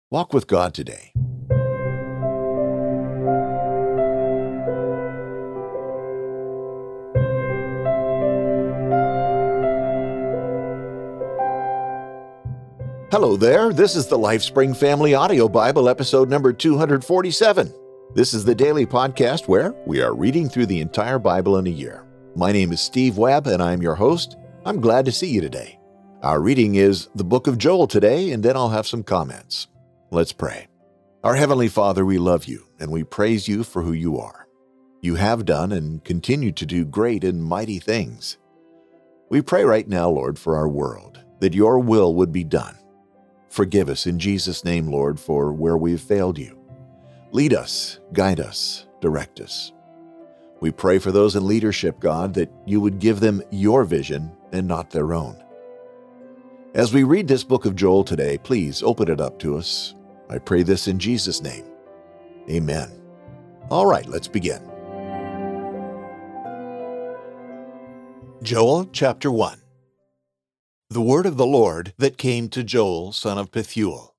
Walk with God today. Hello there. This is the LifeSpring Family Audio Bible, episode number 247. This is the daily podcast where we are reading through the entire Bible in a year. My name is Steve Webb, and I'm your host. I'm glad to see you today. Our reading is the book of Joel today, and then I'll have some comments. Let's pray. Our Heavenly Father, we love you, and we praise you for who you are. You have done and continue to do great and mighty things. We pray right now, Lord, for our world, that your will would be done. Forgive us in Jesus' name, Lord, for where we've failed you. Lead us, guide us, direct us. We pray for those in leadership, God, that you would give them your vision and not their own. As we read this book of Joel today, please open it up to us. I pray this in Jesus' name. Amen. All right, let's begin. Joel chapter 1. The word of the Lord that came to Joel, son of Pethuel.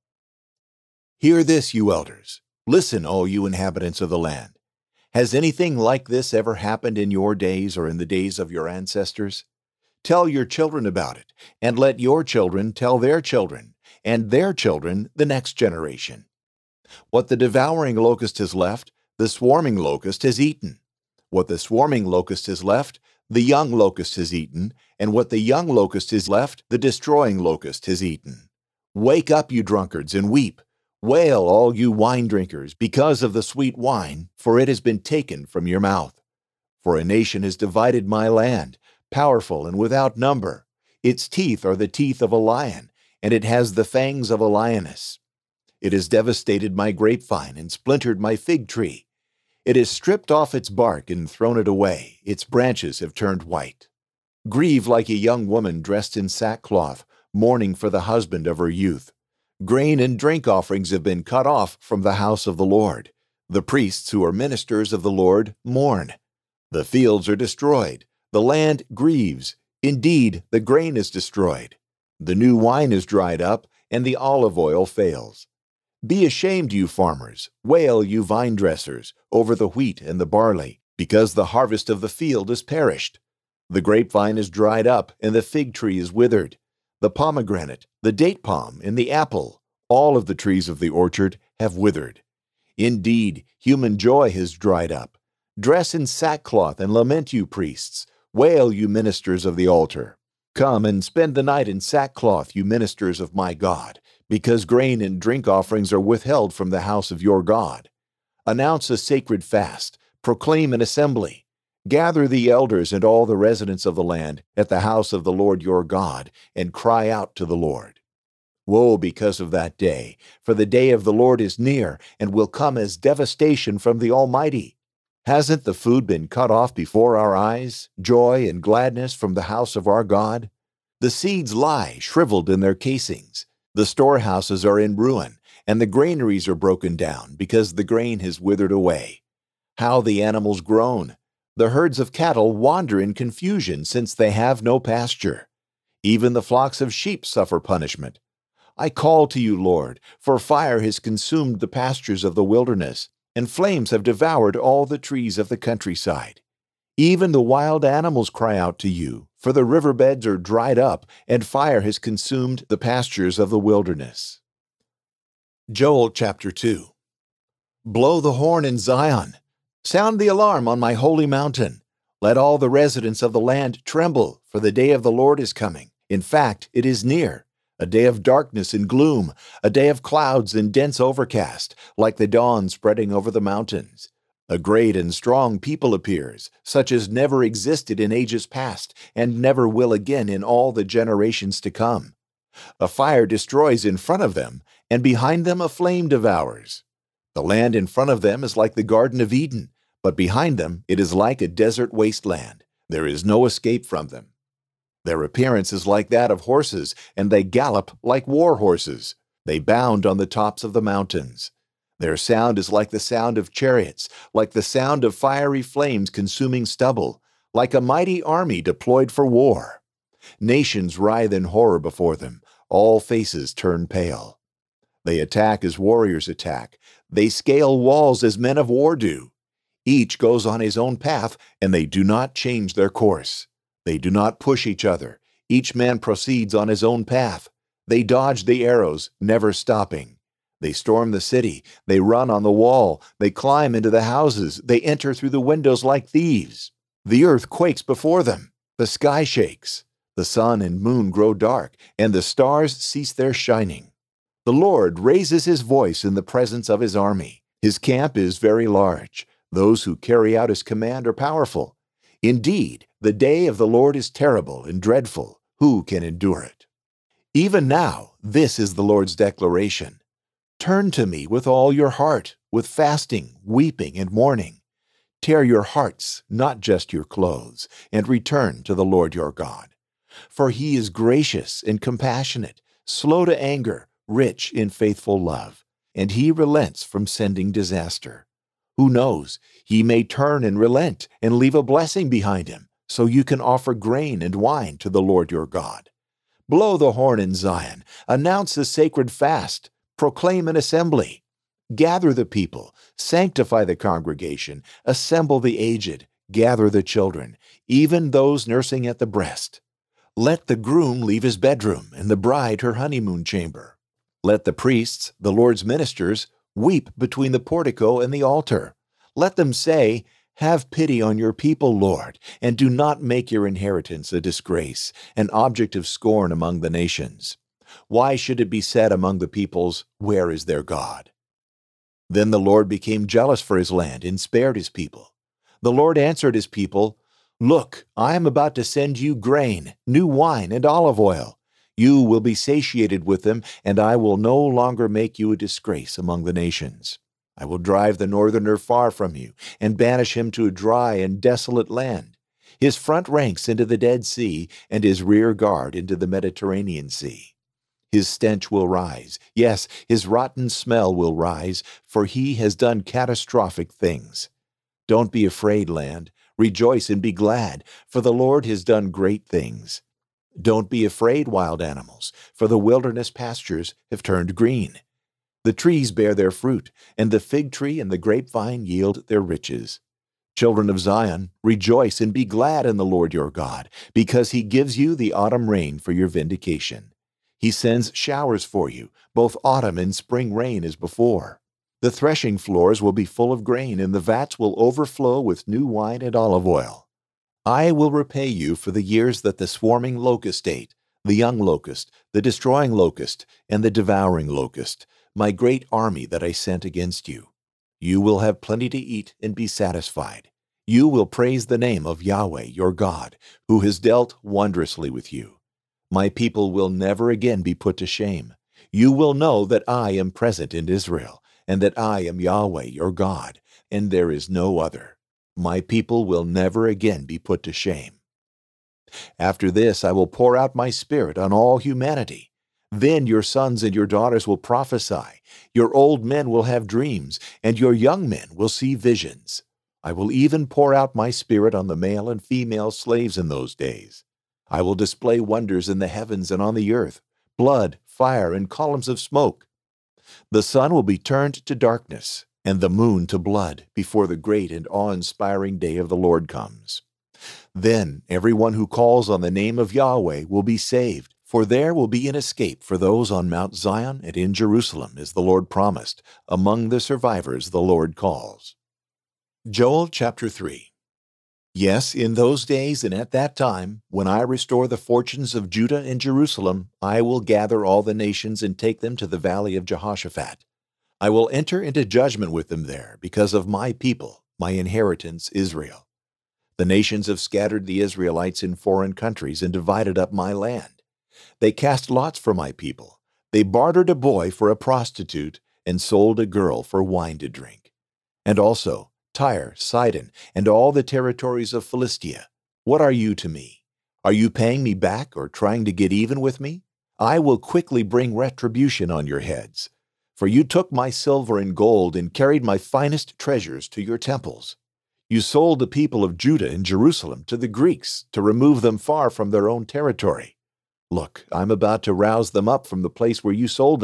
Hear this, you elders. Listen, all you inhabitants of the land. Has anything like this ever happened in your days or in the days of your ancestors? Tell your children about it, and let your children tell their children, and their children the next generation. What the devouring locust has left, the swarming locust has eaten. What the swarming locust has left, the young locust has eaten, and what the young locust has left, the destroying locust has eaten. Wake up, you drunkards, and weep. Wail, all you wine drinkers, because of the sweet wine, for it has been taken from your mouth. For a nation has divided my land, powerful and without number. Its teeth are the teeth of a lion, and it has the fangs of a lioness. It has devastated my grapevine and splintered my fig tree. It has stripped off its bark and thrown it away. Its branches have turned white. Grieve like a young woman dressed in sackcloth, mourning for the husband of her youth. Grain and drink offerings have been cut off from the house of the Lord. The priests who are ministers of the Lord mourn. The fields are destroyed. The land grieves. Indeed, the grain is destroyed. The new wine is dried up, and the olive oil fails. Be ashamed, you farmers. Wail, you vine dressers, over the wheat and the barley, because the harvest of the field is perished. The grapevine is dried up, and the fig tree is withered. The pomegranate, the date palm, and the apple, all of the trees of the orchard, have withered. Indeed, human joy has dried up. Dress in sackcloth and lament, you priests. Wail, you ministers of the altar. Come and spend the night in sackcloth, you ministers of my God, because grain and drink offerings are withheld from the house of your God. Announce a sacred fast. Proclaim an assembly. Gather the elders and all the residents of the land at the house of the Lord your God, and cry out to the Lord. Woe because of that day, for the day of the Lord is near, and will come as devastation from the Almighty. Hasn't the food been cut off before our eyes, joy and gladness from the house of our God? The seeds lie shriveled in their casings. The storehouses are in ruin, and the granaries are broken down, because the grain has withered away. How the animals groan! The herds of cattle wander in confusion, since they have no pasture. Even the flocks of sheep suffer punishment. I call to you, Lord, for fire has consumed the pastures of the wilderness, and flames have devoured all the trees of the countryside. Even the wild animals cry out to you, for the riverbeds are dried up, and fire has consumed the pastures of the wilderness. Joel chapter 2. Blow the horn in Zion. Sound the alarm on my holy mountain. Let all the residents of the land tremble, for the day of the Lord is coming. In fact, it is near. A day of darkness and gloom, a day of clouds and dense overcast, like the dawn spreading over the mountains. A great and strong people appears, such as never existed in ages past, and never will again in all the generations to come. A fire destroys in front of them, and behind them a flame devours. The land in front of them is like the Garden of Eden, but behind them it is like a desert wasteland. There is no escape from them. Their appearance is like that of horses, and they gallop like war horses. They bound on the tops of the mountains. Their sound is like the sound of chariots, like the sound of fiery flames consuming stubble, like a mighty army deployed for war. Nations writhe in horror before them. All faces turn pale. They attack as warriors attack. They scale walls as men of war do. Each goes on his own path, and they do not change their course. They do not push each other. Each man proceeds on his own path. They dodge the arrows, never stopping. They storm the city. They run on the wall. They climb into the houses. They enter through the windows like thieves. The earth quakes before them. The sky shakes. The sun and moon grow dark, and the stars cease their shining. The Lord raises his voice in the presence of his army. His camp is very large. Those who carry out his command are powerful. Indeed, the day of the Lord is terrible and dreadful. Who can endure it? Even now, this is the Lord's declaration. Turn to me with all your heart, with fasting, weeping, and mourning. Tear your hearts, not just your clothes, and return to the Lord your God. For he is gracious and compassionate, slow to anger, rich in faithful love, and he relents from sending disaster. Who knows, he may turn and relent and leave a blessing behind him, so you can offer grain and wine to the Lord your God. Blow the horn in Zion, announce a sacred fast, proclaim an assembly. Gather the people, sanctify the congregation, assemble the aged, gather the children, even those nursing at the breast. Let the groom leave his bedroom and the bride her honeymoon chamber. Let the priests, the Lord's ministers, weep between the portico and the altar. Let them say, "Have pity on your people, Lord, and do not make your inheritance a disgrace, an object of scorn among the nations. Why should it be said among the peoples, 'Where is their God?'" Then the Lord became jealous for his land and spared his people. The Lord answered his people, "Look, I am about to send you grain, new wine, and olive oil. You will be satiated with them, and I will no longer make you a disgrace among the nations. I will drive the northerner far from you, and banish him to a dry and desolate land, his front ranks into the Dead Sea, and his rear guard into the Mediterranean Sea. His stench will rise, yes, his rotten smell will rise, for he has done catastrophic things. Don't be afraid, land. Rejoice and be glad, for the Lord has done great things. Don't be afraid, wild animals, for the wilderness pastures have turned green. The trees bear their fruit, and the fig tree and the grapevine yield their riches. Children of Zion, rejoice and be glad in the Lord your God, because he gives you the autumn rain for your vindication. He sends showers for you, both autumn and spring rain as before. The threshing floors will be full of grain, and the vats will overflow with new wine and olive oil. I will repay you for the years that the swarming locust ate, the young locust, the destroying locust, and the devouring locust, my great army that I sent against you. You will have plenty to eat and be satisfied. You will praise the name of Yahweh your God, who has dealt wondrously with you. My people will never again be put to shame. You will know that I am present in Israel, and that I am Yahweh your God, and there is no other. My people will never again be put to shame. After this I will pour out my Spirit on all humanity. Then your sons and your daughters will prophesy, your old men will have dreams, and your young men will see visions. I will even pour out my Spirit on the male and female slaves in those days. I will display wonders in the heavens and on the earth, blood, fire, and columns of smoke. The sun will be turned to darkness, and the moon to blood, before the great and awe-inspiring day of the Lord comes. Then everyone who calls on the name of Yahweh will be saved, for there will be an escape for those on Mount Zion and in Jerusalem, as the Lord promised. Among the survivors the Lord calls. Joel chapter 3. Yes, in those days and at that time, when I restore the fortunes of Judah and Jerusalem, I will gather all the nations and take them to the valley of Jehoshaphat. I will enter into judgment with them there because of my people, my inheritance Israel. The nations have scattered the Israelites in foreign countries and divided up my land. They cast lots for my people. They bartered a boy for a prostitute and sold a girl for wine to drink. And also Tyre, Sidon, and all the territories of Philistia. What are you to me? Are you paying me back or trying to get even with me? I will quickly bring retribution on your heads. For you took my silver and gold and carried my finest treasures to your temples. You sold the people of Judah and Jerusalem to the Greeks to remove them far from their own territory. Look, I'm about to rouse them up from the place where you sold them.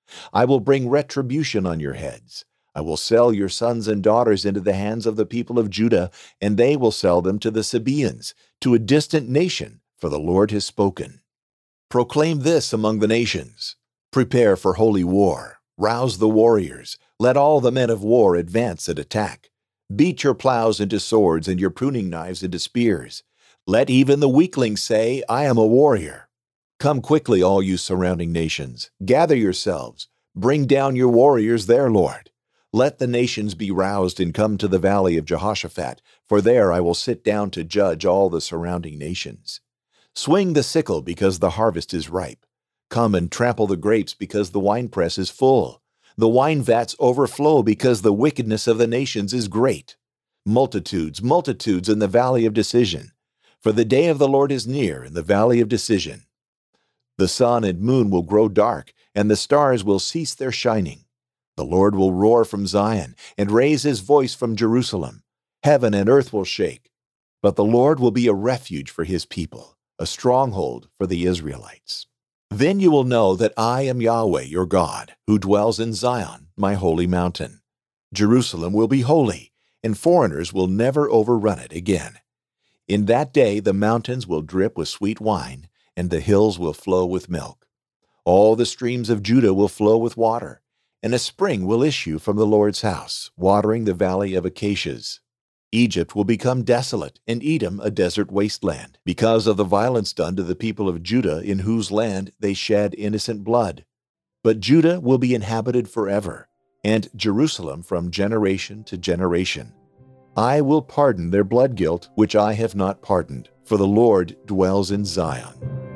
I will bring retribution on your heads. I will sell your sons and daughters into the hands of the people of Judah, and they will sell them to the Sabaeans, to a distant nation, for the Lord has spoken. Proclaim this among the nations. Prepare for holy war. Rouse the warriors. Let all the men of war advance and attack. Beat your plows into swords and your pruning knives into spears. Let even the weakling say, I am a warrior. Come quickly, all you surrounding nations. Gather yourselves. Bring down your warriors there, Lord. Let the nations be roused and come to the valley of Jehoshaphat, for there I will sit down to judge all the surrounding nations. Swing the sickle because the harvest is ripe. Come and trample the grapes because the winepress is full. The wine vats overflow because the wickedness of the nations is great. Multitudes, multitudes in the valley of decision. For the day of the Lord is near in the valley of decision. The sun and moon will grow dark, and the stars will cease their shining. The Lord will roar from Zion and raise his voice from Jerusalem. Heaven and earth will shake, but the Lord will be a refuge for his people, a stronghold for the Israelites. Then you will know that I am Yahweh your God, who dwells in Zion, my holy mountain. Jerusalem will be holy, and foreigners will never overrun it again. In that day the mountains will drip with sweet wine, and the hills will flow with milk. All the streams of Judah will flow with water, and a spring will issue from the Lord's house, watering the valley of acacias. Egypt will become desolate, and Edom a desert wasteland, because of the violence done to the people of Judah, in whose land they shed innocent blood. But Judah will be inhabited forever, and Jerusalem from generation to generation. I will pardon their blood guilt, which I have not pardoned, for the Lord dwells in Zion.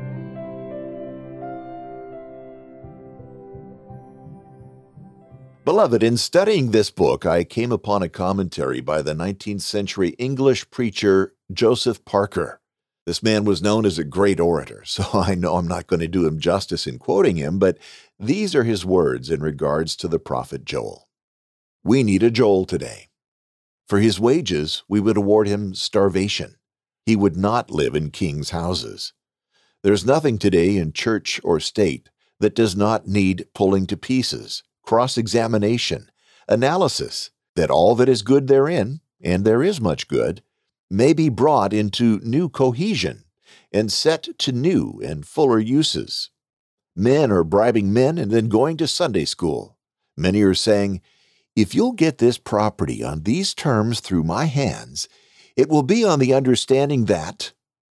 Beloved, in studying this book, I came upon a commentary by the 19th century English preacher Joseph Parker. This man was known as a great orator, so I know I'm not going to do him justice in quoting him, but these are his words in regards to the prophet Joel. We need a Joel today. For his wages, we would award him starvation. He would not live in kings' houses. There's nothing today in church or state that does not need pulling to pieces, cross-examination, analysis, that all that is good therein, and there is much good, may be brought into new cohesion and set to new and fuller uses. Men are bribing men and then going to Sunday school. Many are saying, if you'll get this property on these terms through my hands, it will be on the understanding that, then ...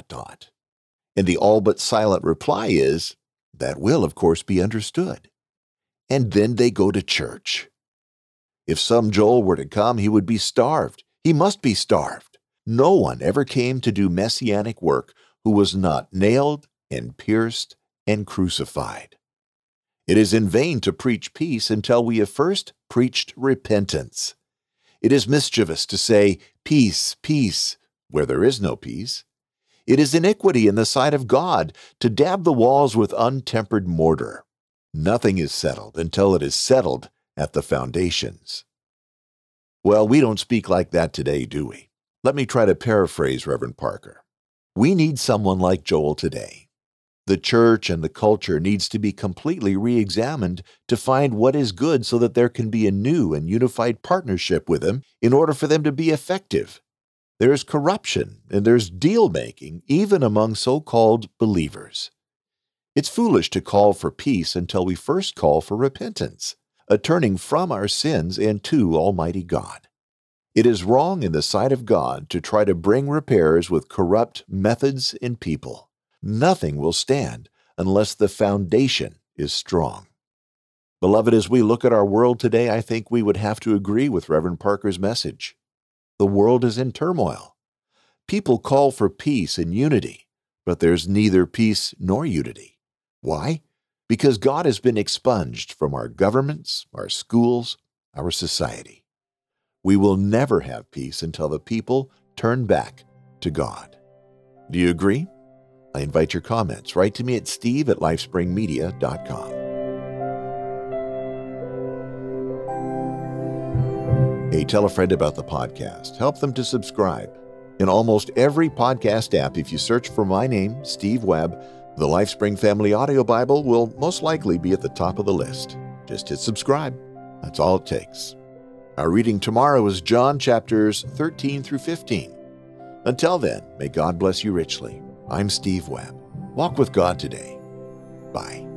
And the all but silent reply is, that will, of course, be understood. And then they go to church. If some Joel were to come, he would be starved. He must be starved. No one ever came to do messianic work who was not nailed and pierced and crucified. It is in vain to preach peace until we have first preached repentance. It is mischievous to say, peace, peace, where there is no peace. It is iniquity in the sight of God to dab the walls with untempered mortar. Nothing is settled until it is settled at the foundations. Well, we don't speak like that today, do we? Let me try to paraphrase Reverend Parker. We need someone like Joel today. The church and the culture needs to be completely re-examined to find what is good so that there can be a new and unified partnership with Him in order for them to be effective. There's corruption and there's deal-making even among so-called believers. It's foolish to call for peace until we first call for repentance, a turning from our sins and to Almighty God. It is wrong in the sight of God to try to bring repairs with corrupt methods and people. Nothing will stand unless the foundation is strong. Beloved, as we look at our world today, I think we would have to agree with Reverend Parker's message. The world is in turmoil. People call for peace and unity, but there's neither peace nor unity. Why? Because God has been expunged from our governments, our schools, our society. We will never have peace until the people turn back to God. Do you agree? I invite your comments. Write to me at steve@lifespringmedia.com. Hey, tell a friend about the podcast. Help them to subscribe. In almost every podcast app, if you search for my name, Steve Webb, The LifeSpring Family Audio Bible will most likely be at the top of the list. Just hit subscribe. That's all it takes. Our reading tomorrow is John chapters 13 through 15. Until then, may God bless you richly. I'm Steve Webb. Walk with God today. Bye.